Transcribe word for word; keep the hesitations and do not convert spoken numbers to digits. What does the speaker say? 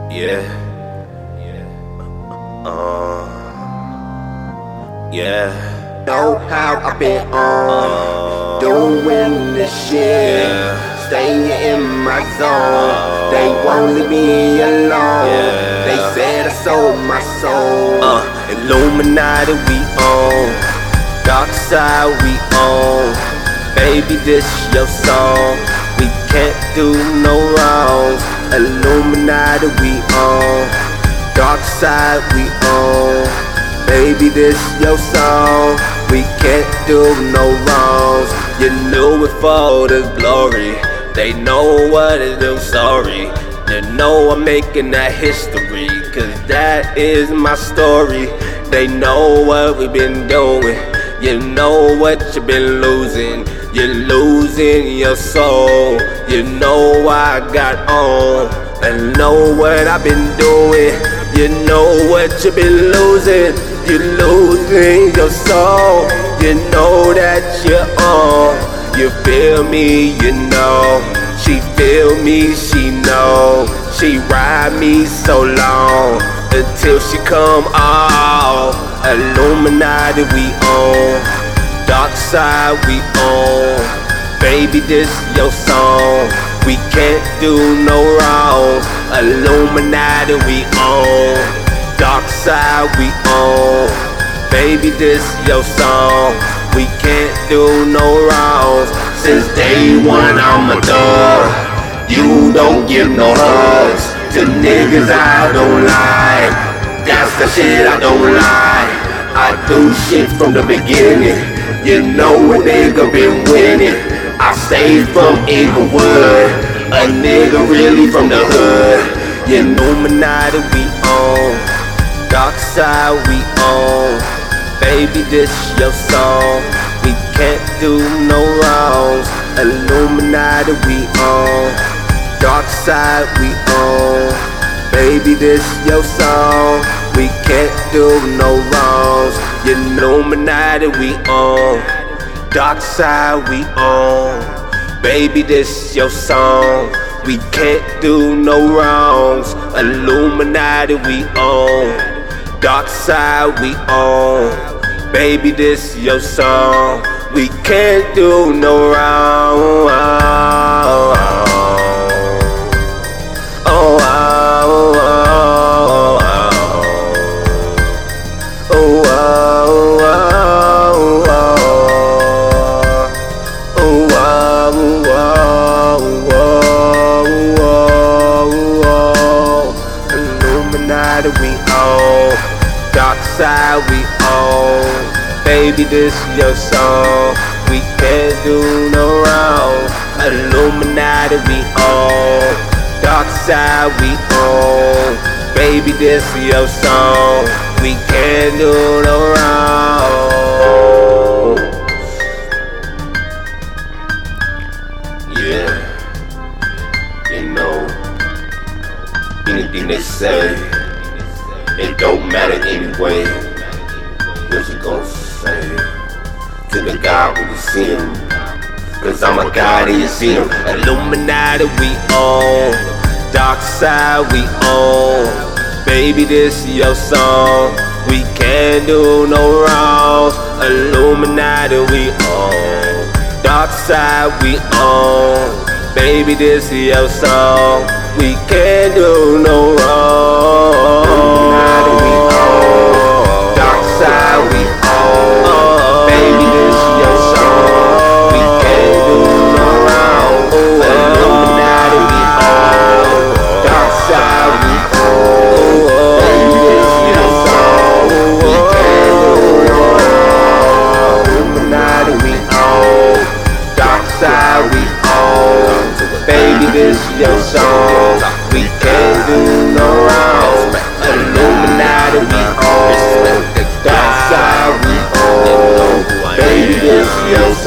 Yeah. Uh, yeah. Know how I've been on, Uh, doing this shit, yeah. staying in my zone. They won't leave me alone. Yeah. They said I sold my soul. Uh, Illuminati we own, dark side we own. Baby, this your song. We can't do no wrongs. Illuminati we own, dark side we own. Baby, this your song. We can't do no wrongs. You knew it for the glory. They know what it is, sorry. They know I'm making that history, cause that is my story. They know what we've been doing. You know what you've been losing. You're losing your soul. You know what I got on, and know what I've been doing. You know what you've been losing. You're losing your soul. You know that you're on. You feel me, you know. She feel me, she know. She ride me so long until she come off. Illuminati we own, dark side we own. Baby, this your song. We can't do no wrongs. Illuminati we own, dark side we own. Baby, this your song. We can't do no wrongs. Since day one I'm a dog. You don't give no hugs to niggas I don't like. That's the shit I don't like. I do shit from the beginning. You know a nigga been winning. I stay from Inglewood, a nigga really from the hood. You Illuminati we own, dark side we own. Baby, this your song. We can't do no wrongs. Illuminati we own, dark side we own. Baby, this your song. We can't do no wrongs. You Illuminati we own, dark side we own. Baby, this your song. We can't do no wrongs. Illuminati we own, dark side we own. Baby, this your song. We can't do no wrongs. Oh, oh, oh, oh, oh, oh, Illuminati we own, dark side we own. Baby, this your song. We can't do no wrong. Illuminati we own, dark side we own. Baby, this your song. We can't do no wrong. Yeah, you know, anything they say, it don't matter anyway. What you gon' say to the God when you see him? Cause I'm a God and you see him. Illuminati we own, dark side we own. Baby, this your song. We can't do no wrongs. Illuminati we own, dark side we own. Baby, this your song. We can't do no wrongs. Illuminati we own, dark side we own. Baby, this your song. We can't do no wrongs. Illuminati we own, dark side we own. Baby, this your song. We can't do no wrongs. Illuminati we own, dark side we own. Baby, this your song. We can't do no wrongs. Illuminati we own, dark side we own. Baby, this your